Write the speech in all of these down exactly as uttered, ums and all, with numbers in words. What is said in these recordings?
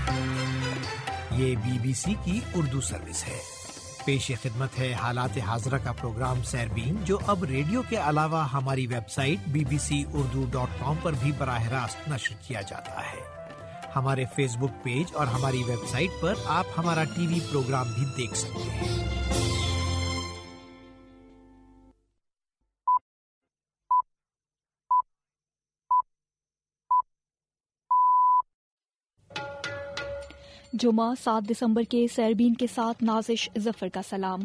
یہ B B سی کی Urdu service ہے۔ پیش خدمت ہے حالات حاضرہ کا پروگرام سیربین، جو اب ریڈیو کے علاوہ ہماری website B B C Urdu dot com پر بھی براہ راست نشر کیا جاتا ہے۔ ہمارے فیس بک پیج اور ہماری ویب سائٹ پر آپ ہمارا ٹی وی پروگرام بھی دیکھ سکتے ہیں۔ جمعہ سات دسمبر کے سیربین کے ساتھ نازش ظفر کا سلام۔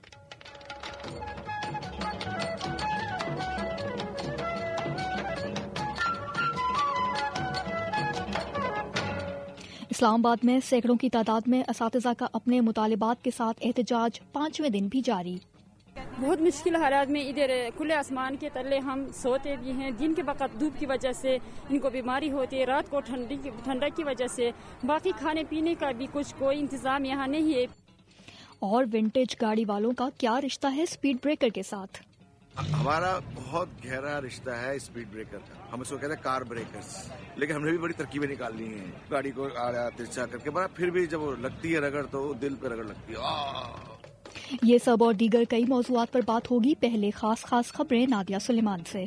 اسلام آباد میں سینکڑوں کی تعداد میں اساتذہ کا اپنے مطالبات کے ساتھ احتجاج پانچویں دن بھی جاری۔ بہت مشکل حالات میں ادھر کھلے آسمان کے تلے ہم سوتے بھی ہیں، دن کے وقت دھوپ کی وجہ سے ان کو بیماری ہوتی ہے، رات کو ٹھنڈی ٹھنڈک کی وجہ سے، باقی کھانے پینے کا بھی کچھ کوئی انتظام یہاں نہیں ہے۔ اور ونٹیج گاڑی والوں کا کیا رشتہ ہے سپیڈ بریکر کے ساتھ؟ ہمارا بہت گہرا رشتہ ہے سپیڈ بریکر کا، ہم اس کو کہتے ہیں کار بریکرز، لیکن ہم نے بھی بڑی ترکیبیں نکال لی ہیں گاڑی کو آڑا ترچھا کر کے، پھر بھی جب وہ لگتی ہے رگڑ تو دل پہ رگڑ لگتی ہے۔ یہ سب اور دیگر کئی موضوعات پر بات ہوگی، پہلے خاص خاص خبریں نادیہ سلیمان سے۔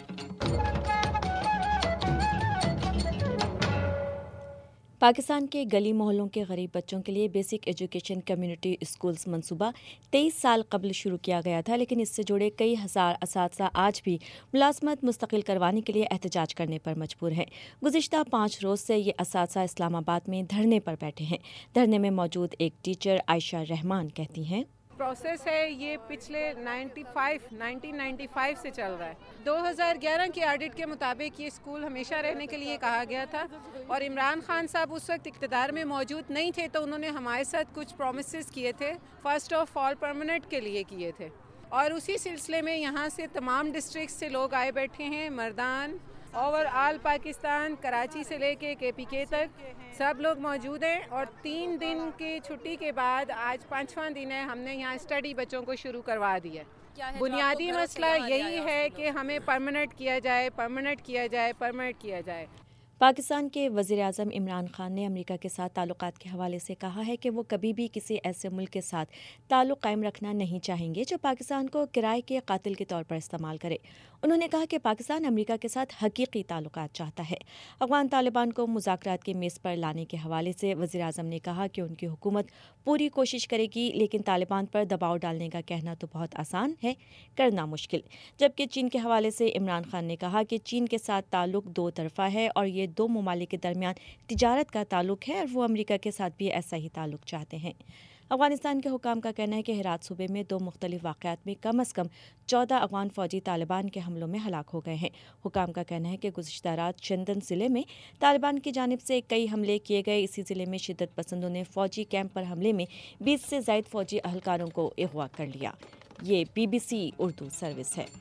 پاکستان کے گلی محلوں کے غریب بچوں کے لیے بیسک ایجوکیشن کمیونٹی اسکولز منصوبہ تیئیس سال قبل شروع کیا گیا تھا، لیکن اس سے جڑے کئی ہزار اساتذہ آج بھی ملازمت مستقل کروانے کے لیے احتجاج کرنے پر مجبور ہیں۔ گزشتہ پانچ روز سے یہ اساتذہ اسلام آباد میں دھرنے پر بیٹھے ہیں۔ دھرنے میں موجود ایک ٹیچر عائشہ رحمان کہتی ہیں، پروسیس ہے یہ پچھلے ninety five nineteen ninety five سے چل رہا ہے۔ دو ہزار گیارہ کے آڈٹ کے مطابق یہ اسکول ہمیشہ رہنے کے لیے کہا گیا تھا، اور عمران خان صاحب اس وقت اقتدار میں موجود نہیں تھے تو انہوں نے ہمارے ساتھ کچھ پرومسز کیے تھے، فرسٹ آف آل پرماننٹ کے لیے کیے تھے، اور اسی سلسلے میں یہاں سے تمام ڈسٹرکٹ سے لوگ آئے بیٹھے ہیں، مردان اوور آل پاکستان، کراچی سے لے کے کے پی کے تک سب لوگ موجود ہیں، اور تین دن کی چھٹی کے بعد آج پانچواں دن ہے، ہم نے یہاں اسٹڈی بچوں کو شروع کروا دیا۔ بنیادی مسئلہ یہی ہے کہ ہمیں پرماننٹ کیا جائے، پرماننٹ کیا جائے، پرماننٹ کیا جائے۔ پاکستان کے وزیر اعظم عمران خان نے امریکہ کے ساتھ تعلقات کے حوالے سے کہا ہے کہ وہ کبھی بھی کسی ایسے ملک کے ساتھ تعلق قائم رکھنا نہیں چاہیں گے جو پاکستان کو کرائے کے قاتل کے طور پر استعمال کرے۔ انہوں نے کہا کہ پاکستان امریکہ کے ساتھ حقیقی تعلقات چاہتا ہے۔ افغان طالبان کو مذاکرات کی میز پر لانے کے حوالے سے وزیر اعظم نے کہا کہ ان کی حکومت پوری کوشش کرے گی، لیکن طالبان پر دباؤ ڈالنے کا کہنا تو بہت آسان ہے، کرنا مشکل۔ جبکہ چین کے حوالے سے عمران خان نے کہا کہ چین کے ساتھ تعلق دو طرفہ ہے اور یہ دو ممالک کے درمیان تجارت کا تعلق ہے، اور وہ امریکہ کے ساتھ بھی ایسا ہی تعلق چاہتے ہیں۔ افغانستان کے حکام کا کہنا ہے کہ ہرات صوبے میں دو مختلف واقعات میں کم از کم چودہ افغان فوجی طالبان کے حملوں میں ہلاک ہو گئے ہیں۔ حکام کا کہنا ہے کہ گزشتہ رات شندن ضلع میں طالبان کی جانب سے کئی حملے کیے گئے۔ اسی ضلع میں شدت پسندوں نے فوجی کیمپ پر حملے میں بیس سے زائد فوجی اہلکاروں کو اغوا کر لیا۔ یہ B B C Urdu service ہے۔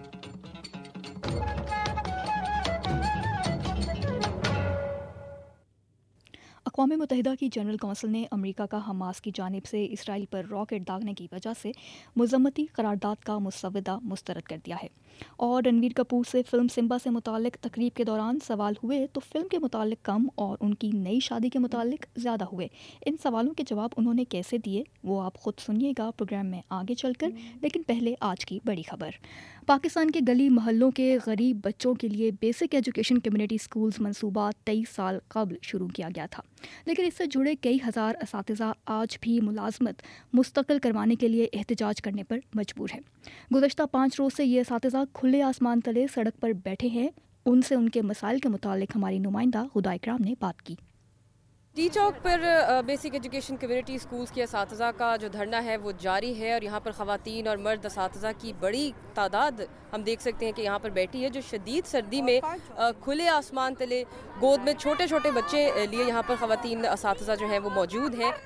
اقوام متحدہ کی جنرل کونسل نے امریکہ کا حماس کی جانب سے اسرائیل پر راکٹ داغنے کی وجہ سے مذمتی قرارداد کا مسودہ مسترد کر دیا ہے۔ اور رنویر کپور سے فلم سمبا سے متعلق تقریب کے دوران سوال ہوئے تو فلم کے متعلق کم اور ان کی نئی شادی کے متعلق زیادہ ہوئے۔ ان سوالوں کے جواب انہوں نے کیسے دیے وہ آپ خود سنیے گا پروگرام میں آگے چل کر، لیکن پہلے آج کی بڑی خبر۔ پاکستان کے گلی محلوں کے غریب بچوں کے لیے بیسک ایجوکیشن کمیونٹی اسکولز منصوبہ تیئیس سال قبل شروع کیا گیا تھا، لیکن اس سے جڑے کئی ہزار اساتذہ آج بھی ملازمت مستقل کروانے کے لیے احتجاج کرنے پر مجبور ہیں۔ گزشتہ پانچ روز سے یہ اساتذہ کھلے آسمان تلے سڑک پر بیٹھے ہیں۔ ان سے ان کے مسائل کے متعلق ہماری نمائندہ ہدا اکرام نے بات کی۔ ٹی چوک پر بیسک ایجوکیشن کمیونٹی اسکولز کے اساتذہ کا جو دھرنا ہے وہ جاری ہے، اور یہاں پر خواتین اور مرد اساتذہ کی بڑی تعداد ہم دیکھ سکتے ہیں کہ یہاں پر بیٹھی ہے، جو شدید سردی میں کھلے آسمان تلے گود میں چھوٹے چھوٹے بچے لیے یہاں پر خواتین اساتذہ جو ہیں وہ موجود ہیں۔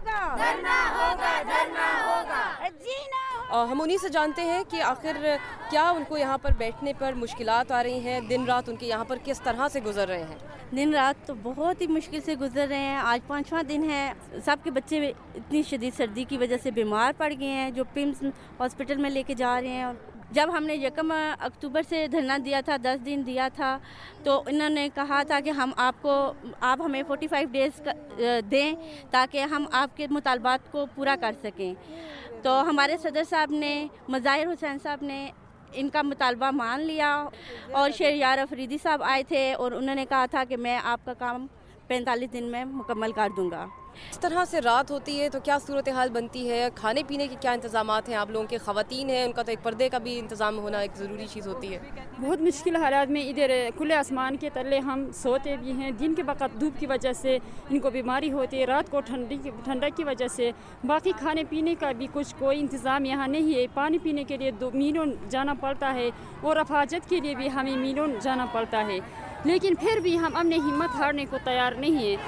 ہم انہی سے جانتے ہیں کہ آخر کیا ان کو یہاں پر بیٹھنے پر مشکلات آ رہی ہیں، دن رات ان کے یہاں پر کس طرح سے گزر رہے ہیں۔ دن رات تو بہت ہی مشکل سے گزر رہے ہیں۔ آج پانچواں دن ہے، سب کے بچے اتنی شدید سردی کی وجہ سے بیمار پڑ گئے ہیں، جو پمس ہاسپٹل میں لے کے جا رہے ہیں، اور جب ہم نے یکم اکتوبر سے دھرنا دیا تھا، دس دن دیا تھا، تو انہوں نے کہا تھا کہ ہم آپ کو آپ ہمیں فورٹی فائیو ڈیز دیں تاکہ ہم آپ کے مطالبات کو پورا کر سکیں. تو ہمارے صدر صاحب نے، مظاہر حسین صاحب نے ان کا مطالبہ مان لیا، اور شہریار افریدی صاحب آئے تھے اور انہوں نے کہا تھا کہ میں آپ کا کام پینتالیس دن میں مکمل کر دوں گا. اس طرح سے رات ہوتی ہے تو کیا صورتحال بنتی ہے؟ کھانے پینے کے کیا انتظامات ہیں آپ لوگوں کے؟ خواتین ہیں، ان کا تو ایک پردے کا بھی انتظام ہونا ایک ضروری چیز ہوتی ہے. بہت مشکل حالات میں ادھر کھلے آسمان کے تلے ہم سوتے بھی ہیں. دن کے وقت دھوپ کی وجہ سے ان کو بیماری ہوتی ہے، رات کو ٹھنڈی ٹھنڈک کی وجہ سے. باقی کھانے پینے کا بھی کچھ کوئی انتظام یہاں نہیں ہے. پانی پینے کے لیے دو میلوں جانا پڑتا ہے، اور حفاظت کے لیے بھی ہمیں میلوں جانا پڑتا ہے. لیکن پھر بھی ہم اپنے ہمت ہارنے کو تیار نہیں ہیں.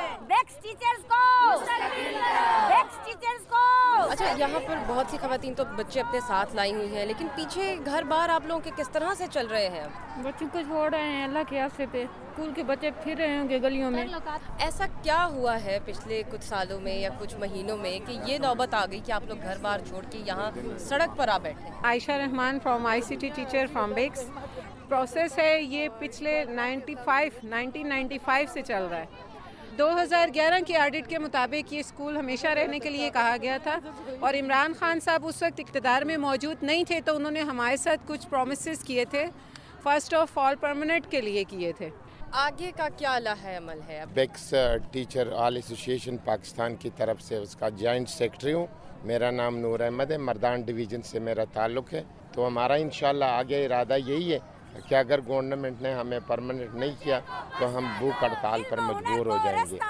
اچھا، یہاں پر بہت سی خواتین تو بچے اپنے ساتھ لائی ہوئی ہیں، لیکن پیچھے گھر بار آپ لوگوں کے کس طرح سے چل رہے ہیں؟ بچوں کو چھوڑ رہے ہیں اللہ کے آسے پہ. اسکول کے بچے پھر رہے ہوں گے گلیوں میں. ایسا کیا ہوا ہے پچھلے کچھ سالوں میں یا کچھ مہینوں میں کہ یہ نوبت آ گئی کہ آپ لوگ گھر بار چھوڑ کے یہاں سڑک پر آ بیٹھے؟ Ayesha Rahman from I C T teacher from BECS. Process ہے یہ پچھلے ninety five nineteen ninety five سے چل رہا ہے. دو ہزار گیارہ کے آڈٹ کے مطابق یہ اسکول ہمیشہ رہنے کے لیے کہا گیا تھا، اور عمران خان صاحب اس وقت اقتدار میں موجود نہیں تھے، تو انہوں نے ہمارے ساتھ کچھ پرومسز کیے تھے، فرسٹ آف آل پرماننٹ کے لیے کیے تھے. آگے کا کیا لائحہ عمل ہے؟ BECS teacher all association Pakistan کی طرف سے اس کا جوائنٹ سیکرٹری ہوں. میرا نام نور احمد ہے، مردان ڈویژن سے میرا تعلق ہے. تو ہمارا انشاءاللہ آگے ارادہ یہی ہے کہ اگر گورنمنٹ نے ہمیں پرماننٹ نہیں کیا تو ہم بھوک ہڑتال پر مجبور ہو جائیں گے.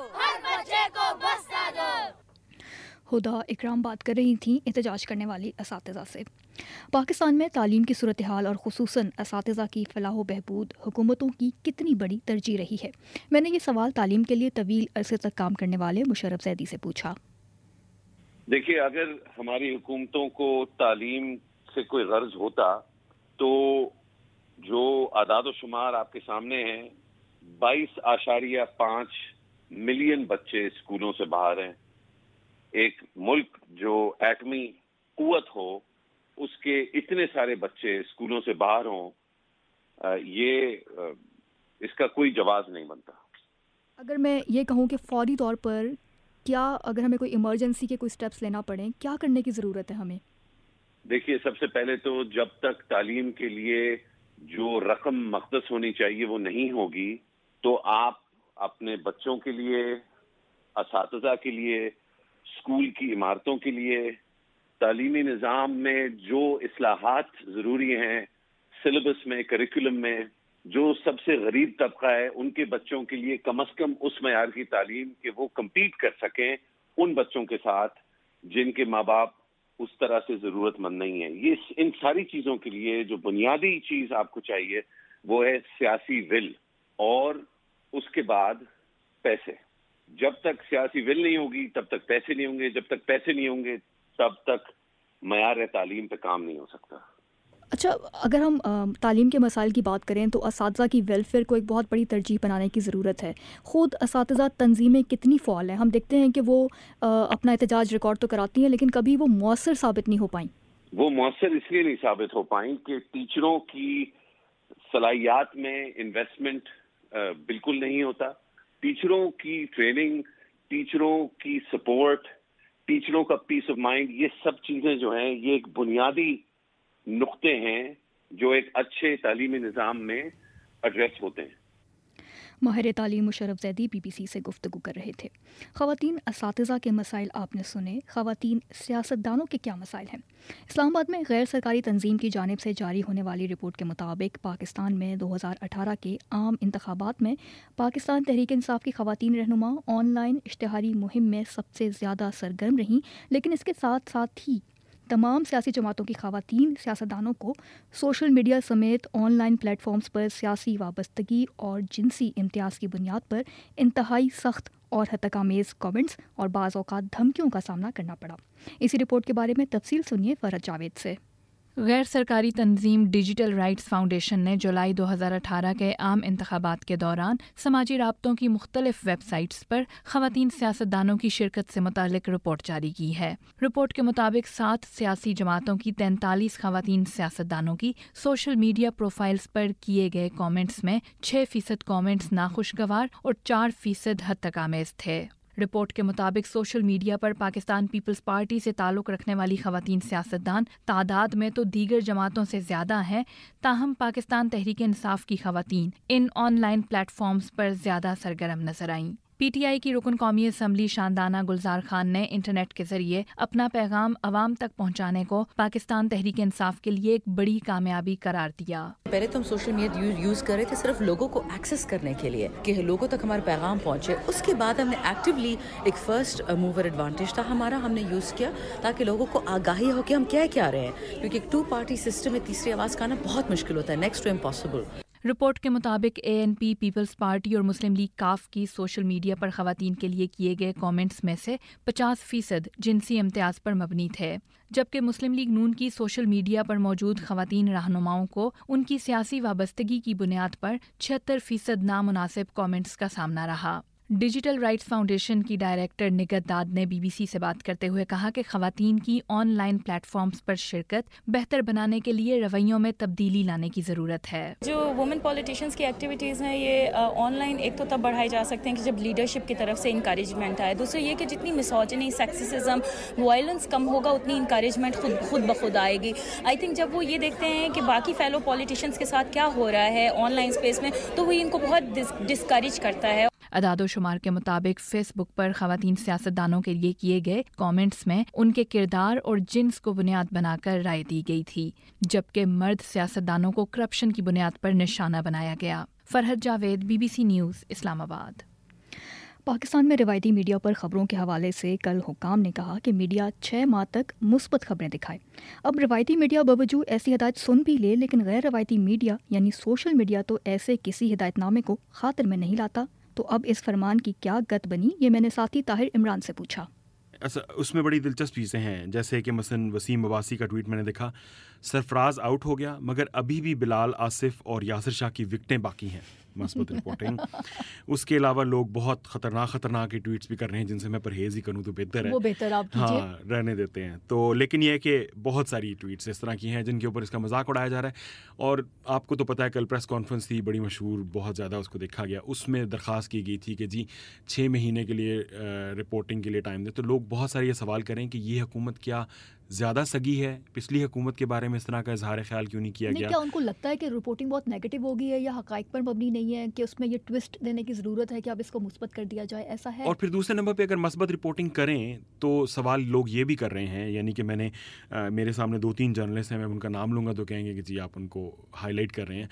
ہدا اکرام بات کر رہی تھیں احتجاج کرنے والی اساتذہ سے. پاکستان میں تعلیم کی صورتحال اور خصوصاً اساتذہ کی فلاح و بہبود حکومتوں کی کتنی بڑی ترجیح رہی ہے؟ میں نے یہ سوال تعلیم کے لیے طویل عرصے تک کام کرنے والے مشرف زیدی سے پوچھا. دیکھیے، اگر ہماری حکومتوں کو تعلیم سے کوئی غرض ہوتا تو جو اعداد و شمار آپ کے سامنے ہیں، بائیس اشاریہ پانچ ملین بچے اسکولوں سے باہر ہیں. ایک ملک جو ایٹمی قوت ہو، اس کے اتنے سارے بچے اسکولوں سے باہر ہوں، یہ اس کا کوئی جواز نہیں بنتا. اگر میں یہ کہوں کہ فوری طور پر کیا اگر ہمیں کوئی ایمرجنسی کے کوئی سٹیپس لینا پڑیں، کیا کرنے کی ضرورت ہے ہمیں؟ دیکھیے، سب سے پہلے تو جب تک تعلیم کے لیے جو رقم مختص ہونی چاہیے وہ نہیں ہوگی، تو آپ اپنے بچوں کے لیے، اساتذہ کے لیے، اسکول کی عمارتوں کے لیے، تعلیمی نظام میں جو اصلاحات ضروری ہیں، سلیبس میں، کریکولم میں، جو سب سے غریب طبقہ ہے ان کے بچوں کے لیے کم از کم اس معیار کی تعلیم کہ وہ کمپیٹ کر سکیں ان بچوں کے ساتھ جن کے ماں باپ اس طرح سے ضرورت مند نہیں ہے. یہ ان ساری چیزوں کے لیے جو بنیادی چیز آپ کو چاہیے وہ ہے سیاسی ول، اور اس کے بعد پیسے. جب تک سیاسی ول نہیں ہوگی تب تک پیسے نہیں ہوں گے، جب تک پیسے نہیں ہوں گے تب تک معیار تعلیم پہ کام نہیں ہو سکتا. اچھا، اگر ہم تعلیم کے مسائل کی بات کریں تو اساتذہ کی ویلفیئر کو ایک بہت بڑی ترجیح بنانے کی ضرورت ہے. خود اساتذہ تنظیمیں کتنی فعال ہیں؟ ہم دیکھتے ہیں کہ وہ اپنا احتجاج ریکارڈ تو کراتی ہیں لیکن کبھی وہ مؤثر ثابت نہیں ہو پائیں. وہ مؤثر اس لیے نہیں ثابت ہو پائیں کہ ٹیچروں کی صلاحیات میں انویسٹمنٹ بالکل نہیں ہوتا. ٹیچروں کی ٹریننگ، ٹیچروں کی سپورٹ، ٹیچروں کا پیس آف مائنڈ، یہ سب چیزیں جو ہیں یہ ایک بنیادی نقطے ہیں جو ایک اچھے تعلیمی نظام میں ایڈریس ہوتے ہیں. ماہر تعلیم Musharraf Zaidi B B C سے گفتگو کر رہے تھے. خواتین اساتذہ کے مسائل آپ نے سنے. خواتین سیاستدانوں کے کیا مسائل ہیں؟ اسلام آباد میں غیر سرکاری تنظیم کی جانب سے جاری ہونے والی رپورٹ کے مطابق پاکستان میں دو ہزار اٹھارہ کے عام انتخابات میں پاکستان تحریک انصاف کی خواتین رہنما آن لائن اشتہاری مہم میں سب سے زیادہ سرگرم رہیں، لیکن اس کے ساتھ ساتھ ہی تمام سیاسی جماعتوں کی خواتین سیاستدانوں کو سوشل میڈیا سمیت آن لائن پلیٹ فارمز پر سیاسی وابستگی اور جنسی امتیاز کی بنیاد پر انتہائی سخت اور ہتک آمیز کامنٹس اور بعض اوقات دھمکیوں کا سامنا کرنا پڑا. اسی رپورٹ کے بارے میں تفصیل سنیے فرحت جاوید سے. غیر سرکاری تنظیم ڈیجیٹل رائٹس فاؤنڈیشن نے جولائی دو ہزار اٹھارہ کے عام انتخابات کے دوران سماجی رابطوں کی مختلف ویب سائٹس پر خواتین سیاستدانوں کی شرکت سے متعلق رپورٹ جاری کی ہے۔ رپورٹ کے مطابق سات سیاسی جماعتوں کی تینتالیس خواتین سیاستدانوں کی سوشل میڈیا پروفائلز پر کیے گئے کامنٹس میں چھ فیصد کامنٹس ناخوشگوار اور چار فیصد حد تک آمیز تھے۔ رپورٹ کے مطابق سوشل میڈیا پر پاکستان پیپلز پارٹی سے تعلق رکھنے والی خواتین سیاستدان تعداد میں تو دیگر جماعتوں سے زیادہ ہیں، تاہم پاکستان تحریک انصاف کی خواتین ان آن لائن پلیٹ فارمز پر زیادہ سرگرم نظر آئیں۔ پی ٹی آئی کی رکن قومی اسمبلی شاندانہ گلزار خان نے انٹرنیٹ کے ذریعے اپنا پیغام عوام تک پہنچانے کو پاکستان تحریک انصاف کے لیے ایک بڑی کامیابی قرار دیا۔ پہلے تو ہم سوشل میڈیا یوز کر رہے تھے صرف لوگوں کو ایکسیس کرنے کے لیے کہ لوگوں تک ہمارا پیغام پہنچے، اس کے بعد ہم نے ایکٹیولی ایک فرسٹ موور ایڈوانٹیج تھا ہمارا، ہم نے یوز کیا تاکہ لوگوں کو آگاہی ہو کہ ہم کیا کیا رہے ہیں، کیونکہ ایک ٹو پارٹی سسٹم میں تیسری آواز کا آنا بہت مشکل ہوتا ہے، نیکسٹ ٹو امپاسبل۔ رپورٹ کے مطابق A N P, Peoples Party اور مسلم لیگ کاف کی سوشل میڈیا پر خواتین کے لیے کیے گئے کامنٹس میں سے پچاس فیصد جنسی امتیاز پر مبنی تھے، جبکہ مسلم لیگ نون کی سوشل میڈیا پر موجود خواتین رہنماؤں کو ان کی سیاسی وابستگی کی بنیاد پر چھہتر فیصد نامناسب کامنٹس کا سامنا رہا۔ ڈیجیٹل رائٹس فاؤنڈیشن کی ڈائریکٹر نگت داد نے بی بی سی سے بات کرتے ہوئے کہا کہ خواتین کی آن لائن پلیٹ فارمز پر شرکت بہتر بنانے کے لیے رویوں میں تبدیلی لانے کی ضرورت ہے۔ جو وومن پولیٹیشینز کی ایکٹیویٹیز ہیں یہ آن لائن ایک تو تب بڑھائی جا سکتے ہیں کہ جب لیڈرشپ کی طرف سے انکریجمنٹ آئے، دوسرا یہ کہ جتنی مسوجنی، سیکسیزم، وائلنس کم ہوگا اتنی انکریجمنٹ خود خود بخود آئے گی۔ آئی تھنک جب وہ یہ دیکھتے ہیں کہ باقی فیلو پولیٹیشینز کے ساتھ کیا ہو رہا ہے آن لائن اسپیس میں، تو وہ ان کو بہت ڈسکریج کرتا ہے۔ اعداد و شمار کے مطابق فیس بک پر خواتین سیاستدانوں کے لیے کیے گئے کامنٹس میں ان کے کردار اور جنس کو بنیاد بنا کر رائے دی گئی تھی، جبکہ مرد سیاستدانوں کو کرپشن کی بنیاد پر نشانہ بنایا گیا۔ Farhat Javed, B B C news, Islamabad. Pakistan میں روایتی میڈیا پر خبروں کے حوالے سے کل حکام نے کہا کہ میڈیا چھ ماہ تک مثبت خبریں دکھائے۔ اب روایتی میڈیا باوجود ایسی ہدایت سن بھی لے، لیکن غیر روایتی میڈیا یعنی سوشل میڈیا تو ایسے کسی ہدایت نامے کو خاطر میں نہیں لاتا۔ تو اب اس فرمان کی کیا گت بنی، یہ میں نے ساتھی طاہر عمران سے پوچھا۔ اس میں بڑی دلچسپ چیزیں ہیں، جیسے کہ مثلاً وسیم عباسی کا ٹویٹ میں نے دیکھا، سرفراز آؤٹ ہو گیا مگر ابھی بھی بلال آصف اور یاسر شاہ کی وکٹیں باقی ہیں، مثبت رپورٹنگ۔ اس کے علاوہ لوگ بہت خطرناک خطرناک ٹویٹس بھی کر رہے ہیں جن سے میں پرہیز ہی کروں تو بہتر ہے، وہ بہتر آپ کیجئے، ہاں رہنے دیتے ہیں تو۔ لیکن یہ ہے کہ بہت ساری ٹویٹس اس طرح کی ہیں جن کے اوپر اس کا مذاق اڑایا جا رہا ہے، اور آپ کو تو پتہ ہے کل پریس کانفرنس تھی بڑی مشہور، بہت زیادہ اس کو دیکھا گیا، اس میں درخواست کی گئی تھی کہ جی چھ مہینے کے لیے رپورٹنگ کے لیے ٹائم دے، تو لوگ بہت سارے یہ سوال کریں کہ یہ حکومت کیا زیادہ سگی ہے، پچھلی حکومت کے بارے میں اس طرح کا اظہار خیال کیوں نہیں کیا گیا؟ کیا ان کو لگتا ہے کہ رپورٹنگ بہت نیگیٹو ہو گئی ہے یا حقائق پر مبنی نہیں ہے کہ اس میں یہ ٹوسٹ دینے کی ضرورت ہے کہ اب اس کو مثبت کر دیا جائے، ایسا ہے؟ اور پھر دوسرے نمبر پہ اگر مثبت رپورٹنگ کریں تو سوال لوگ یہ بھی کر رہے ہیں، یعنی کہ میں نے میرے سامنے دو تین جرنلسٹ ہیں، میں ان کا نام لوں گا تو کہیں گے کہ جی آپ ان کو ہائی لائٹ کر رہے ہیں،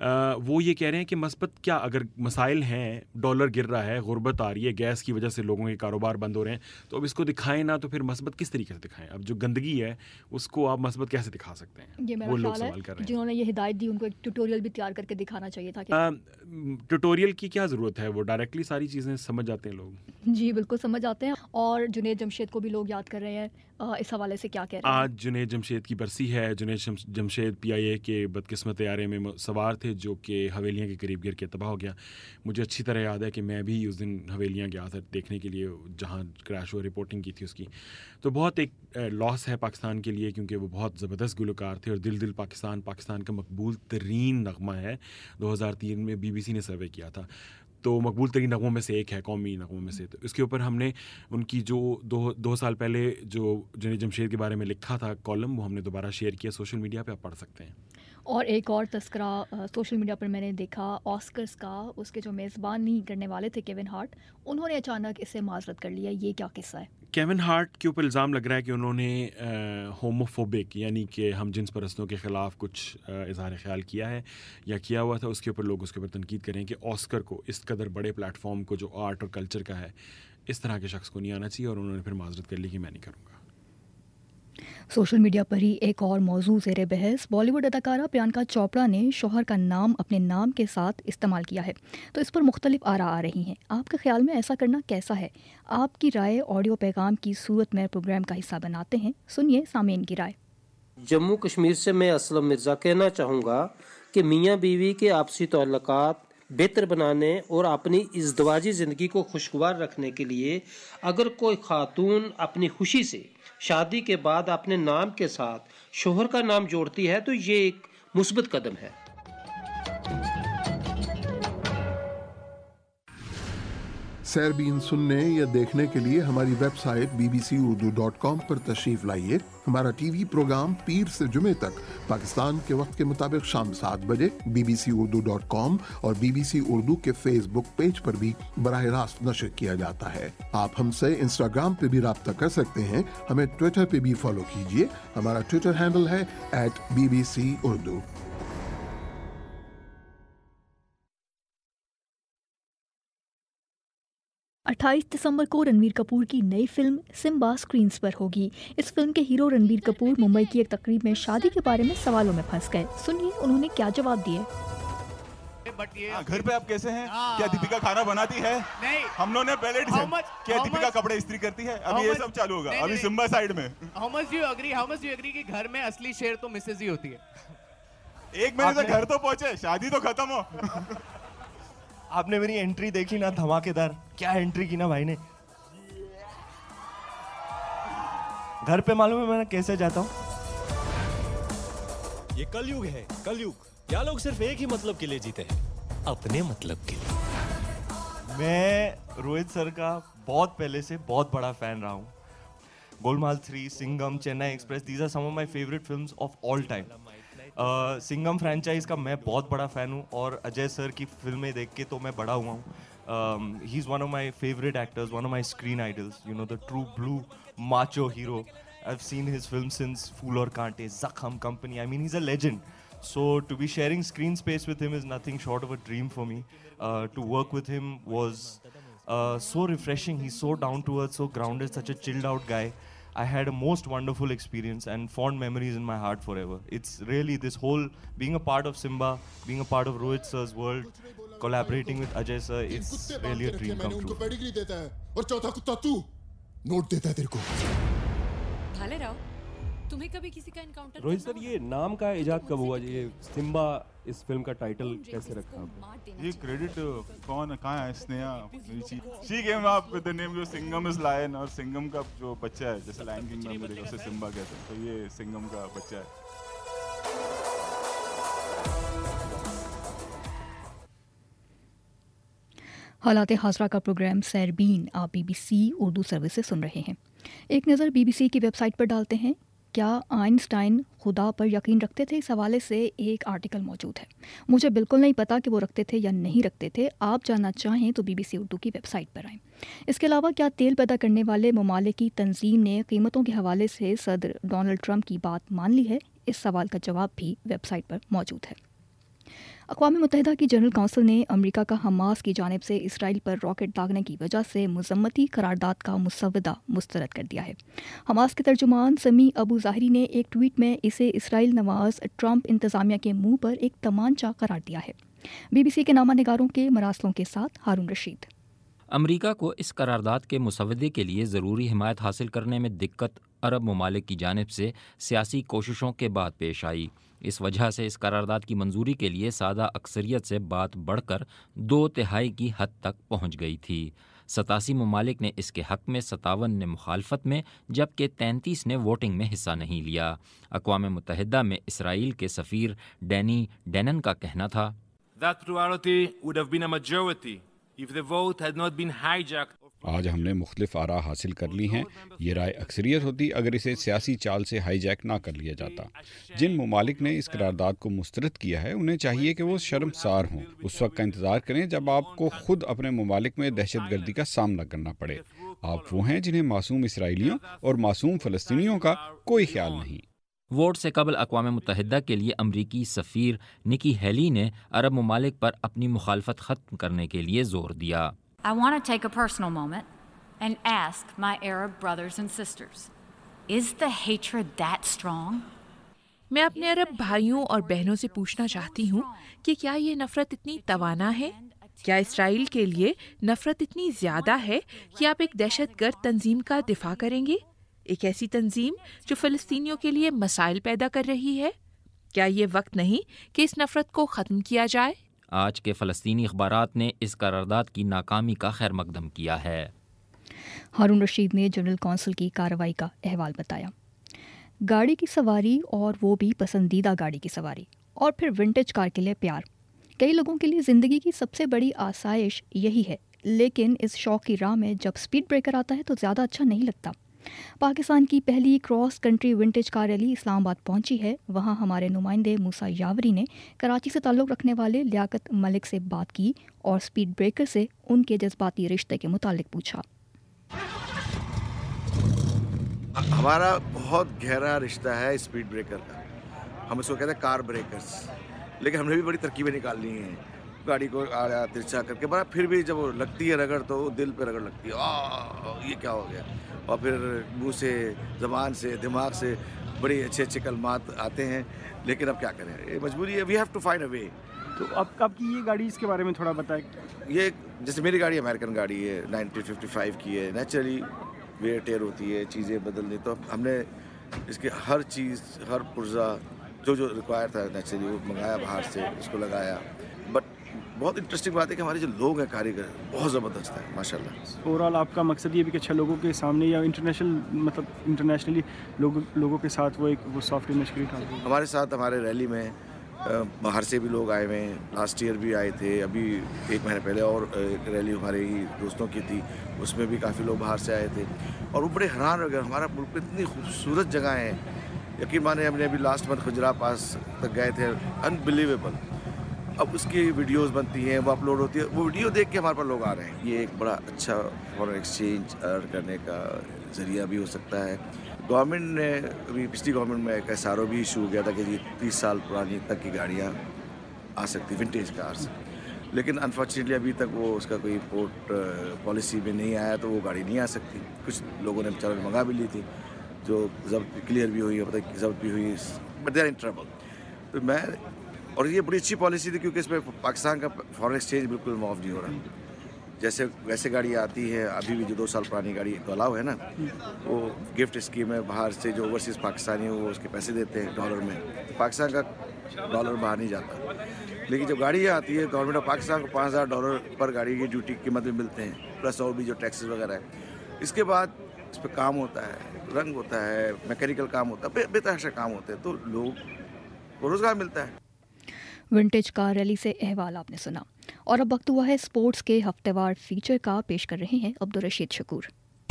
وہ یہ کہہ رہے ہیں کہ مثبت کیا، اگر مسائل ہیں، ڈالر گر رہا ہے، غربت آ رہی ہے، گیس کی وجہ سے لوگوں کے کاروبار بند ہو رہے ہیں، تو اب اس کو دکھائیں نا، تو پھر مثبت کس طریقے سے دکھائیں؟ اب جو گندگی ہے اس کو آپ مثبت کیسے دکھا سکتے ہیں؟ یہ وہ لوگ خیال سوال کر رہے ہیں۔ جنہوں نے یہ ہدایت دی ان کو ایک ٹیوٹوریل بھی تیار کر کے دکھانا چاہیے تھا۔ ٹیوٹوریل کی کیا ضرورت ہے، وہ ڈائریکٹلی ساری چیزیں سمجھ جاتے ہیں لوگ۔ جی بالکل سمجھ آتے ہیں، اور جنید جمشید کو بھی لوگ یاد کر رہے ہیں، اس حوالے سے کیا کہہ رہے ہیں؟ آج جنید جمشید کی برسی ہے۔ جنید جمشید پی آئی اے کے بدقسمت طیارے میں سوار تھے جو کہ حویلیاں کے قریب گر کے تباہ ہو گیا۔ مجھے اچھی طرح یاد ہے کہ میں بھی اس دن حویلیاں گیا تھا دیکھنے کے لیے جہاں کریش ہوا، رپورٹنگ کی تھی اس کی، تو بہت ایک لاس ہے پاکستان کے لیے، کیونکہ وہ بہت زبردست گلوکار تھے، اور دل دل پاکستان پاکستان کا مقبول ترین نغمہ ہے، دو ہزار تین میں بی بی سی نے سروے کیا تھا، تو مقبول ترین نغموں میں سے ایک ہے، قومی نغموں میں سے۔ تو اس کے اوپر ہم نے ان کی جو دو دو سال پہلے جو جنید جمشید کے بارے میں لکھا تھا کالم، وہ ہم نے دوبارہ شیئر کیا سوشل میڈیا پہ، آپ پڑھ سکتے ہیں۔ اور ایک اور تذکرہ سوشل میڈیا پر میں نے دیکھا آسکرز کا، اس کے جو میزبانی کرنے والے تھے کیون ہارٹ، انہوں نے اچانک اس سے معذرت کر لیا، یہ کیا قصہ ہے؟ کیون ہارٹ کے اوپر الزام لگ رہا ہے کہ انہوں نے ہوموفوبک یعنی کہ ہم جنس پرستوں کے خلاف کچھ اظہار خیال کیا ہے یا کیا ہوا تھا، اس کے اوپر لوگ اس کے اوپر تنقید کریں کہ آسکر کو، اس قدر بڑے پلیٹ فارم کو جو آرٹ اور کلچر کا ہے، اس طرح کے شخص کو نہیں آنا چاہیے، اور انہوں نے پھر معذرت کر لی کہ میں نہیں کروں گا۔ سوشل میڈیا پر ہی ایک اور موضوع زیر بحث، بالی ووڈ اداکارہ پریانکا چوپڑا نے شوہر کا نام اپنے نام کے ساتھ استعمال کیا ہے، تو اس پر مختلف آراء آ رہی ہیں۔ آپ کے خیال میں ایسا کرنا کیسا ہے؟ آپ کی رائے آڈیو پیغام کی صورت میں پروگرام کا حصہ بناتے ہیں، سنیے سامعین کی رائے۔ जम्मू कश्मीर से मैं असलम मिर्ज़ा कहना चाहूँगा कि मियाँ बीवी के आपसी ताल्लुकात बेहतर बनाने और अपनी इज़्दवाजी ज़िंदगी को खुशगवार रखने के लिए अगर कोई खातून अपनी खुशी से शादी के बाद अपने नाम के साथ शोहर का नाम जोड़ती है तो ये एक मुस्बत कदम है। सैरबीन सुनने या देखने के लिए हमारी website B B C Urdu dot com पर तशरीफ लाइए। हमारा टीवी प्रोग्राम पीर से जुमे तक पाकिस्तान के वक्त के मुताबिक शाम सात बजे B B C Urdu dot com और बी बी सी उर्दू के फेसबुक पेज पर भी बराह रास्त नशर किया जाता है। आप हमसे इंस्टाग्राम पे भी राब्ता कर सकते हैं, हमें ट्विटर पे भी फॉलो कीजिए। हमारा ट्विटर हैंडल है at B B C Urdu. अट्ठाईस दिसंबर को रणबीर कपूर की नई फिल्म सिम्बा स्क्रीन्स पर होगी। इस फिल्म के हीरो रणबीर कपूर मुंबई की एक तकरीब में शादी के बारे में सवालों में फंस गए। सुनिए उन्होंने क्या जवाब दिए। बट ये घर पे आप कैसे हैं? क्या दीपिका खाना बनाती है? नहीं, हम लोगों ने पहले डिसाइड क्या दीपिका कपड़े इस्त्री करती है। अभी ये सब चालू होगा। अभी सिम्बा साइड में how much you agree how much you agree कि घर में असली शेर तो मिसेज ही होती है। एक महीने से घर तो पहुंचे, शादी तो खत्म हो। आपने मेरी एंट्री देखी ना, धमाकेदार क्या एंट्री की ना भाई ने। घर पे मालूम है मैं कैसे जाता हूँ? ये कलयुग है, कलयुग। क्या लोग सिर्फ एक ही मतलब के लिए जीते हैं, अपने मतलब के लिए। मैं रोहित सर का बहुत पहले से बहुत बड़ा फैन रहा हूँ। Golmaal three, Singham, Chennai express, these are some of my favourite films of all time. Singham franchise का मैं बहुत बड़ा फ़ैन हूँ और अजय सर की फिल्में देख के तो मैं बड़ा हुआ हूँ। He is one of my favourite actors, one of my screen idols, you know the true blue macho hero. I have seen his film since Phool Aur Kaante, Zakhm, Company. I mean he is a legend. So to be sharing screen space with him is nothing short of a dream for me. Uh, to work with him was uh, so refreshing. He's so down to earth, so grounded, such a chilled out guy. I had a most wonderful experience and fond memories in my heart forever. It's really this whole being a part of Simba, being a part of Rohit sir's world, collaborating with Ajay sir, it's really a dream come true. Pedigree देता है और चौथा कुत्ता तू note देता है तेरे को। भाले राव, तुम्हें कभी किसी का एनकाउंटर? रोहित सर, ये नाम का इजाद कब हुआ? ये सिम्बा इस फिल्म का टाइटल कैसे रखा आपने? ये क्रेडिट कौन कहाँ है? Sneha she came up with the name जो सिंघम इज लायन, और सिंघम का जो बच्चा है जैसे लायन किंग में देखो उसे सिम्बा कहते हैं, तो ये सिंघम का बच्चा है। हालात हाज़रा का प्रोग्राम सैरबीन आप बीबीसी उर्दू सर्विस से सुन रहे हैं। एक नज़र बीबीसी की वेबसाइट पर डालते हैं। क्या आइंस्टाइन खुदा पर यकीन रखते थे? इस हवाले से एक आर्टिकल मौजूद है। मुझे बिल्कुल नहीं पता कि वो रखते थे या नहीं रखते थे। आप जानना चाहें तो बीबीसी उर्दू की वेबसाइट पर आएँ। इसके अलावा क्या तेल पैदा करने वाले ममालिक की तंजीम ने कीमतों के हवाले से सदर डोनाल्ड ट्रंप की बात मान ली है? इस सवाल का जवाब भी वेबसाइट पर मौजूद है। अक़वाम मुत्तहिदा की जनरल कौंसिल ने अमेरिका का हमास की जानिब से इसराइल पर रॉकेट दागने की वजह से मज़म्मती करारदाद का मुसव्वदा मुस्तरद कर दिया है। हमास के तर्जुमान समी अबू ज़ाहिरी ने एक ट्वीट में इसे इसराइल नवाज ट्रंप इंतज़ामिया के मुंह पर एक तमांचा करार दिया है। बीबीसी के नामा निगारों के मरासलों के साथ हारून रशीद। अमेरिका को इस करारदाद के मुसव्वदे के लिए ज़रूरी हिमायत हासिल करने में दिक्कत अरब ममालिक की जानिब से सियासी कोशिशों के बाद पेश आई। इस वजह से इस करारदाद की मंजूरी के लिए सादा अक्सरियत से बात बढ़कर दो तिहाई की हद तक पहुंच गई थी। सतासी ममालिक ने इसके हक में, सतावन ने मुखालफत में, जबकि तैंतीस ने वोटिंग में हिस्सा नहीं लिया। अक़वाम मुत्तहिदा में इसराइल के सफ़ीर डैनी डेनन का कहना था, That plurality would have been a majority if the vote had not been hijacked. आज हमने मुख्तलिफ आरा हासिल कर ली हैं। ये राय अक्सरियत होती अगर इसे सियासी चाल से हाईजैक ना कर लिया जाता। जिन ममालिक ने इस करारदाद को मुस्तरद किया है उन्हें चाहिए कि वो शर्मसार हों। उस वक्त का इंतज़ार करें जब आपको खुद अपने ममालिक में दहशत गर्दी का सामना करना पड़े। आप वो हैं जिन्हें मासूम इसराइलियों और मासूम फ़लस्तीनियों का कोई ख्याल नहीं। वोट से कबल अक़वाम मुत्तहिदा के लिए अमरीकी सफ़ीर निकी हेली ने अरब ममालिक पर अपनी मुखालफत ख़त्म करने के लिए ज़ोर दिया। I want to take a personal moment and ask my Arab brothers and sisters, is the hatred that strong? मैं अपने अरब भाइयों और बहनों से पूछना चाहती हूँ कि क्या ये नफ़रत इतनी तवाना है? क्या इसराइल के लिए नफ़रत इतनी ज़्यादा है कि आप एक दहशतगर्द तंजीम का दिफा करेंगे? ایک ایسی تنظیم جو فلسطینیوں کے لیے مسائل پیدا کر رہی ہے؟ کیا یہ وقت نہیں کہ اس نفرت کو ختم کیا جائے؟ آج کے فلسطینی اخبارات نے اس قرارداد کی ناکامی کا خیر مقدم کیا ہے۔ ہارون رشید نے جنرل کونسل کی کارروائی کا احوال بتایا۔ گاڑی کی سواری اور وہ بھی پسندیدہ گاڑی کی سواری، اور پھر ونٹیج کار کے لیے پیار، کئی لوگوں کے لیے زندگی کی سب سے بڑی آسائش یہی ہے، لیکن اس شوق کی راہ میں جب سپیڈ بریکر آتا ہے تو زیادہ اچھا نہیں لگتا۔ پاکستان کی پہلی cross country vintage car rally Islamabad پہنچی ہے۔ وہاں ہمارے نمائندے موسیٰ یاوری نے کراچی سے تعلق رکھنے والے لیاقت ملک سے بات کی اور سپیڈ بریکر سے ان کے جذباتی رشتے کے متعلق پوچھا۔ ہمارا بہت گہرا رشتہ ہے اسپیڈ بریکر کا، ہم اس کو کہتے ہیں کار بریکرز، لیکن ہم نے بھی بڑی ترکیبیں نکال لی ہیں گاڑی کو آڑا ترچھا کر کے، بڑا پھر بھی جب وہ لگتی ہے رگڑ تو دل پہ رگڑ لگتی ہے، آہ یہ کیا ہو گیا، اور پھر منہ سے زبان سے دماغ سے بڑی اچھے اچھے کلمات آتے ہیں، لیکن اب کیا کریں، یہ مجبوری ہے، we have to find a way. تو اب کب کی یہ گاڑی، اس کے بارے میں تھوڑا بتائیں۔ یہ جیسے میری گاڑی امریکن گاڑی ہے، نائنٹین ففٹی فائیو کی ہے، نیچرلی ویئر ٹیئر ہوتی ہے، چیزیں بدلنی، تو ہم نے اس کے ہر چیز، ہر پرزا جو جو ریکوائر تھا نیچرلی وہ منگایا باہر سے، اس کو لگایا۔ بٹ بہت انٹرسٹنگ بات ہے کہ ہمارے جو لوگ ہیں کاریگر بہت زبردست ہیں ماشاء اللہ۔ اوور آل آپ کا مقصد یہ بھی کہ اچھا لوگوں کے سامنے یا انٹرنیشنل مطلب انٹرنیشنلی لوگوں لوگوں کے ساتھ وہ ایک وہ سافٹ امیج کریٹ ہو۔ ہمارے ساتھ ہمارے ریلی میں باہر سے بھی لوگ آئے ہوئے ہیں، لاسٹ ایئر بھی آئے تھے، ابھی ایک مہینے پہلے اور ایک ریلی ہمارے ہی دوستوں کی تھی، اس میں بھی کافی لوگ باہر سے آئے تھے، اور وہ بڑے حیران ہو گئے، ہمارا ملک اتنی خوبصورت جگہ ہیں، یقین مانے ہم نے ابھی لاسٹ منتھ خجرہ پاس تک گئے تھے، انبلیویبل۔ اب اس کی ویڈیوز بنتی ہیں، وہ اپلوڈ ہوتی ہے، وہ ویڈیو دیکھ کے ہمارے پاس لوگ آ رہے ہیں۔ یہ ایک بڑا اچھا فارن ایکسچینج ارن کرنے کا ذریعہ بھی ہو سکتا ہے۔ گورنمنٹ نے ابھی پچھلی گورنمنٹ میں ایک ایس آر او بھی ایشو ہو گیا تھا کہ جی تیس سال پرانی تک کی گاڑیاں آ سکتی ونٹیج کارز، لیکن انفارچونیٹلی ابھی تک وہ اس کا کوئی امپورٹ پالیسی میں نہیں آیا، تو وہ گاڑی نہیں آ سکتی۔ کچھ لوگوں نے بیچاروں نے منگا بھی لی تھی، جو ضبط کلیئر بھی ہوئی ہے، پتہ ضبط بھی ہوئی، but they are in trouble. تو میں اور یہ بڑی اچھی پالیسی تھی کیونکہ اس میں پاکستان کا فارن ایکسچینج بالکل معاف نہیں ہو رہا۔ جیسے ویسے گاڑی آتی ہے، ابھی بھی جو دو سال پرانی گاڑی تو الاؤ ہے نا، وہ گفٹ اسکیم ہے، باہر سے جو اوورسیز پاکستانی وہ اس کے پیسے دیتے ہیں ڈالر میں، پاکستان کا ڈالر باہر نہیں جاتا، لیکن جب گاڑی آتی ہے گورنمنٹ آف پاکستان کو پانچ ہزار ڈالر پر گاڑی کی ڈیوٹی قیمت میں ملتے ہیں، پلس اور بھی جو ٹیکسز وغیرہ ہے۔ اس کے بعد اس پہ کام ہوتا ہے، رنگ ہوتا ہے، میکینیکل کام ہوتا ہے، بے تحاشا کام ہوتے ہیں، تو لوگ کو روزگار ملتا ہے۔ ونٹیج کار ریلی سے احوال آپ نے سنا، اور اب وقت ہوا ہے اسپورٹس کے ہفتہ وار فیچر کا۔ پیش کر رہے ہیں عبدالرشید شکور۔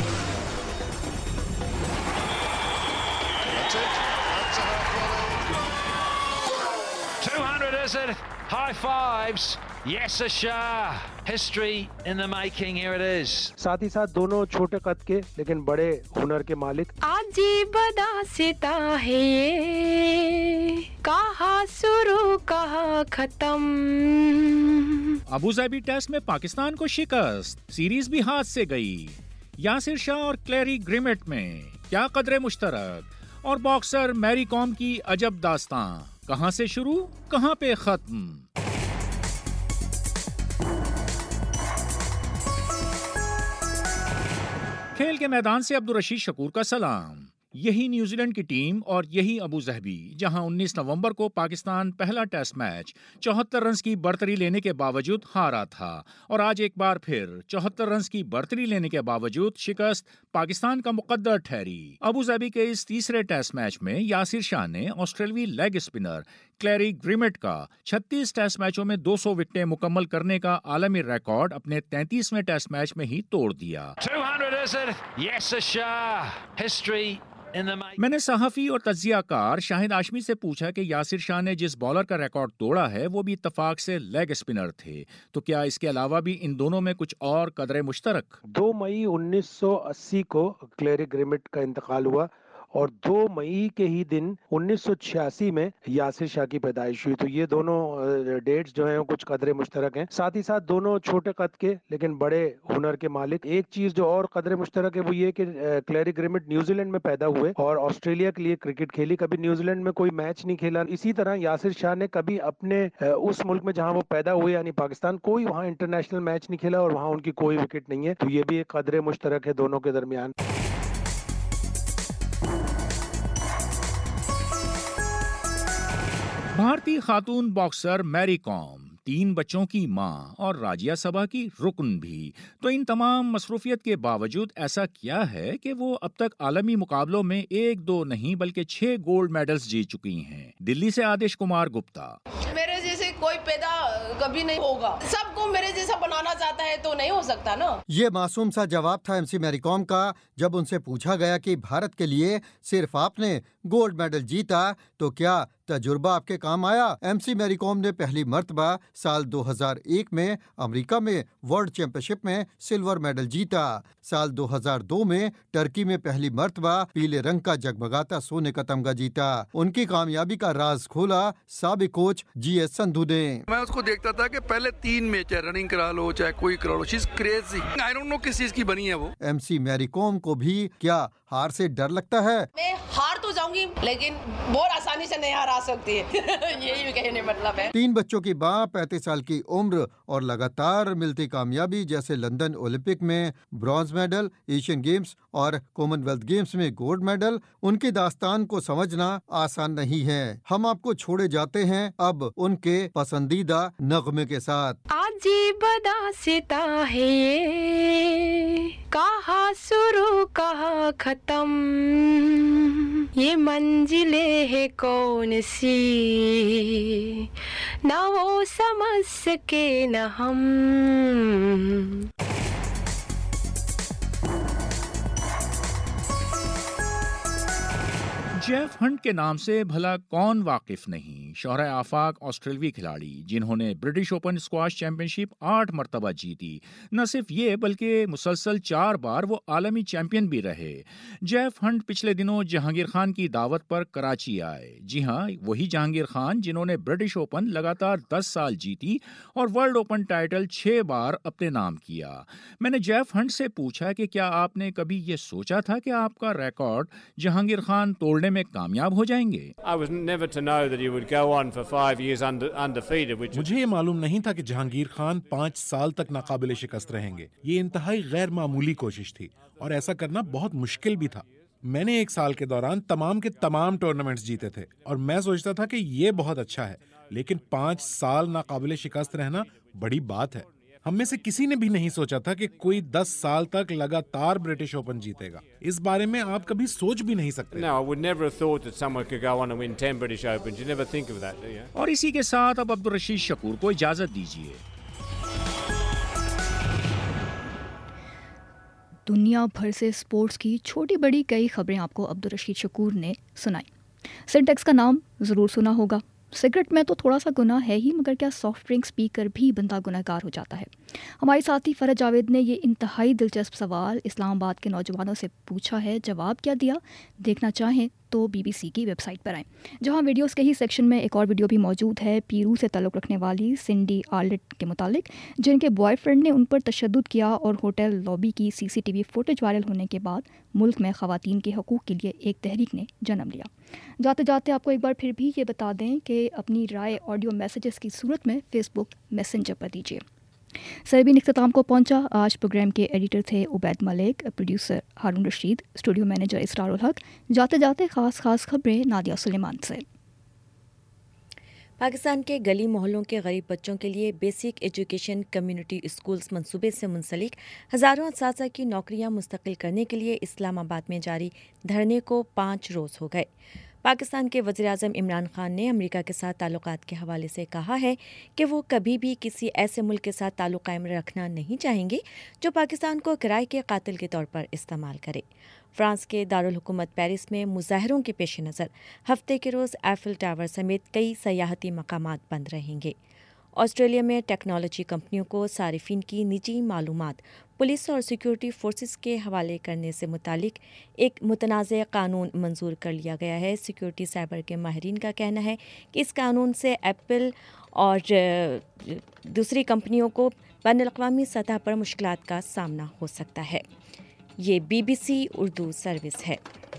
High fives. Yes, Shah. History in the making. Here it is. ساتھ ہی ساتھ دونوں چھوٹے قد کے لیکن بڑے ہنر کے مالک۔ عجیب داستاں ہے یہ، کہاں شروع کہاں ختم۔ ابوظہبی ٹیسٹ میں پاکستان کو شکست، سیریز بھی ہاتھ سے گئی۔ یاسر شاہ اور کلیری گریمٹ میں کیا قدر مشترک، اور باکسر میری کام کی عجب داستاں، کہاں سے شروع کہاں پہ ختم۔ کھیل کے میدان سے عبدالرشید شکور کا سلام۔ یہی نیوزی لینڈ کی ٹیم اور یہی ابوظہبی جہاں انیس نومبر کو پاکستان پہلا ٹیسٹ میچ چوہتر رنز کی برتری لینے کے باوجود ہارا تھا، اور آج ایک بار پھر چوہتر رنز کی برتری لینے کے باوجود شکست پاکستان کا مقدر ٹھہری۔ ابوظہبی کے اس تیسرے ٹیسٹ میچ میں یاسر شاہ نے آسٹریلوی لیگ اسپنر کلیری گریمٹ کا چھتیس ٹیسٹ میچوں میں دو سو وکٹیں مکمل کرنے کا عالمی ریکارڈ اپنے تینتیسویں ٹیسٹ میچ میں ہی توڑ دیا۔ میں نے صحافی اور تجزیہ کار شاہد ہاشمی سے پوچھا کہ یاسر شاہ نے جس بالر کا ریکارڈ توڑا ہے وہ بھی اتفاق سے لیگ اسپنر تھے، تو کیا اس کے علاوہ بھی ان دونوں میں کچھ اور قدرے مشترک؟ دو مئی انیس سو اسی کو کلیری گریمٹ کا انتقال ہوا، اور دو مئی کے ہی دن انیس سو چھیاسی میں یاسر شاہ کی پیدائش ہوئی، تو یہ دونوں ڈیٹس جو ہیں کچھ قدرے مشترک ہیں۔ ساتھ ہی ساتھ دونوں چھوٹے قد کے لیکن بڑے ہنر کے مالک۔ ایک چیز جو اور قدرے مشترک ہے وہ یہ کہ کلیری گریمٹ نیوزی لینڈ میں پیدا ہوئے اور آسٹریلیا کے لیے کرکٹ کھیلی، کبھی نیوزی لینڈ میں کوئی میچ نہیں کھیلا۔ اسی طرح یاسر شاہ نے کبھی اپنے اس ملک میں جہاں وہ پیدا ہوئے یعنی پاکستان کوئی وہاں انٹرنیشنل میچ نہیں کھیلا، اور وہاں ان کی کوئی وکٹ نہیں ہے، تو یہ بھی ایک قدرے مشترک ہے دونوں کے درمیان۔ भारतीय खातून बॉक्सर मैरी कॉम, तीन बच्चों की मां और राज्य सभा की रुकन भी, तो इन तमाम मसरूफियत के बावजूद ऐसा क्या है कि वो अब तक आलमी मुकाबलों में एक दो नहीं बल्कि छह गोल्ड मेडल्स जीत चुकी हैं। दिल्ली से आदेश कुमार गुप्ता। मेरे जैसे कोई पैदा कभी नहीं होगा, सबको मेरे जैसा बनाना चाहता है तो नहीं हो सकता ना। ये मासूम सा जवाब था एमसी मैरी कॉम का जब उनसे पूछा गया कि भारत के लिए सिर्फ आपने गोल्ड मेडल जीता तो क्या तजुर्बा आपके काम आया। एमसी मैरी कॉम ने पहली मर्तबा साल दो हज़ार एक में अमेरिका में वर्ल्ड चैंपियनशिप में सिल्वर मेडल जीता। साल दो हज़ार दो में टर्की में पहली मर्तबा पीले रंग का जगमगाता सोने का तमगा जीता। उनकी कामयाबी का राज खोला साबिक कोच जी एस संधू ने। मैं उसको देखता था कि पहले तीन मैच है, रनिंग करा लो चाहे कोई करा लो, she is crazy, I don't know किस चीज की बनी है वो। एमसी मैरी कॉम को भी क्या हार से डर लगता है? मैं हार तो जाऊंगी लेकिन बहुत आसानी से नहीं हारा सकती है यही कहने मतलब है। तीन बच्चों की मां, पैंतीस साल की उम्र और लगातार मिलती कामयाबी जैसे लंदन ओलंपिक में ब्रॉन्ज मेडल, एशियन गेम्स और कॉमनवेल्थ गेम्स में गोल्ड मेडल, उनकी दास्तान को समझना आसान नहीं है। हम आपको छोड़े जाते हैं अब उनके पसंदीदा नगमे के साथ। अजीब दास्ता है ये, कहाँ शुरू कहाँ खत्म, ये मंजिलें है कौन सी, ना वो समझ सके न हम। जेफ हंट के नाम से भला कौन वाकिफ नहीं। शोहरा आफाक ऑस्ट्रेलवी खिलाड़ी जिन्होंने ब्रिटिश ओपन स्क्वाश चैंपियनशिप आठ मरतबा जीती। न सिर्फ ये बल्कि मुसलसल चार बार वो आलमी चैंपियन भी रहे। जेफ हंट पिछले दिनों जहांगीर खान की दावत पर कराची आए। जी हाँ, वही जहांगीर खान जिन्होंने ब्रिटिश ओपन लगातार दस साल जीती और वर्ल्ड ओपन टाइटल छह बार अपने नाम किया। मैंने जेफ हंट से पूछा कि क्या आपने कभी ये सोचा था कि आपका रिकॉर्ड जहांगीर खान तोड़ने में कामयाब हो जाएंगे? मुझे ये मालूम नहीं था कि जहांगीर खान पाँच साल तक नाकाबिले शिकस्त रहेंगे। ये इंतहाई गैर मामूली कोशिश थी और ऐसा करना बहुत मुश्किल भी था। मैंने एक साल के दौरान तमाम के तमाम टूर्नामेंट्स जीते थे और मैं सोचता था कि ये बहुत अच्छा है, लेकिन पाँच साल नाकाबिले शिकस्त रहना बड़ी बात है। हम में से किसी ने भी नहीं सोचा था कि कोई दस साल तक लगातार ब्रिटिश ओपन जीतेगा। इस बारे में आप कभी सोच भी नहीं सकते। No, I would never have thought that someone could go on and win ten British Opens. You never think of that, do you? और इसी के साथ अब अब्दुल रशीद शकूर को इजाजत दीजिए। दुनिया भर से स्पोर्ट्स की छोटी बड़ी कई खबरें आपको अब्दुल रशीद शकूर ने सुनाई। सिंटेक्स का नाम ज़रूर सुना होगा। सिगरेट में तो थोड़ा सा गुनाह है ही, मगर क्या सॉफ्ट ड्रिंक्स पीकर भी बंदा गुनहगार हो जाता है? हमारे साथी फरज जावेद ने ये इंतहाई दिलचस्प सवाल इस्लामाबाद के नौजवानों से पूछा है। जवाब क्या दिया, देखना चाहें तो बीबीसी की वेबसाइट पर आएँ, जहां वीडियोस के ही सेक्शन में एक और वीडियो भी मौजूद है पीरू से ताल्लुक़ रखने वाली सिंडी आर्लेट के मुतालिक, जिनके बॉयफ्रेंड ने उन पर तशद्दुद किया और होटल लॉबी की सीसीटीवी फुटेज वायरल होने के बाद मुल्क में ख़वातीन के हकूक़ के लिए एक तहरीक ने जन्म लिया। जाते जाते आपको एक बार फिर भी ये बता दें कि अपनी राय ऑडियो मैसेजेस की सूरत में फ़ेसबुक मैसेंजर पर दीजिए। सरबीन इख्तिताम को पहुंचा। आज प्रोग्राम के एडिटर थे Ubaid Malik, producer Haroon Rashid, studio manager Israrul Haq. जाते जाते ख़ास ख़ास खबरें नादिया सुलेमान से। पाकिस्तान के गली मोहल्लों के गरीब बच्चों के लिए बेसिक एजुकेशन कम्युनिटी स्कूल्स मंसूबे से मुंसलिक हज़ारों असातिज़ा की नौकरियां मुस्तकिल करने के लिए इस्लामाबाद में जारी धरने को पाँच रोज़ हो गए। पाकिस्तान के वज़ीर-ए-आज़म इमरान खान ने अमेरिका के साथ ताल्लुकात के हवाले से कहा है कि वो कभी भी किसी ऐसे मुल्क के साथ ताल्लुक़ कायम रखना नहीं चाहेंगे जो पाकिस्तान को किराए के कातिल के तौर पर इस्तेमाल करे। फ्रांस के दारुल हुकूमत पेरिस में मुजाहरों के पेश नज़र हफ्ते के रोज़ एफिल टावर समेत कई सयाहती मकामात बंद रहेंगे। ऑस्ट्रेलिया में टेक्नोलॉजी कंपनियों को सारिफिन की निजी मालूमात पुलिस और सिक्योरिटी फोर्सेस के हवाले करने से मुतालिक एक मुतनाज़ कानून मंजूर कर लिया गया है। सिक्योरिटी साइबर के माहिरीन का कहना है कि इस कानून से एप्पल और दूसरी कंपनियों को बैनुल-अक़वामी सतह पर मुश्किलात का सामना हो सकता है। ये बीबीसी उर्दू सर्विस है।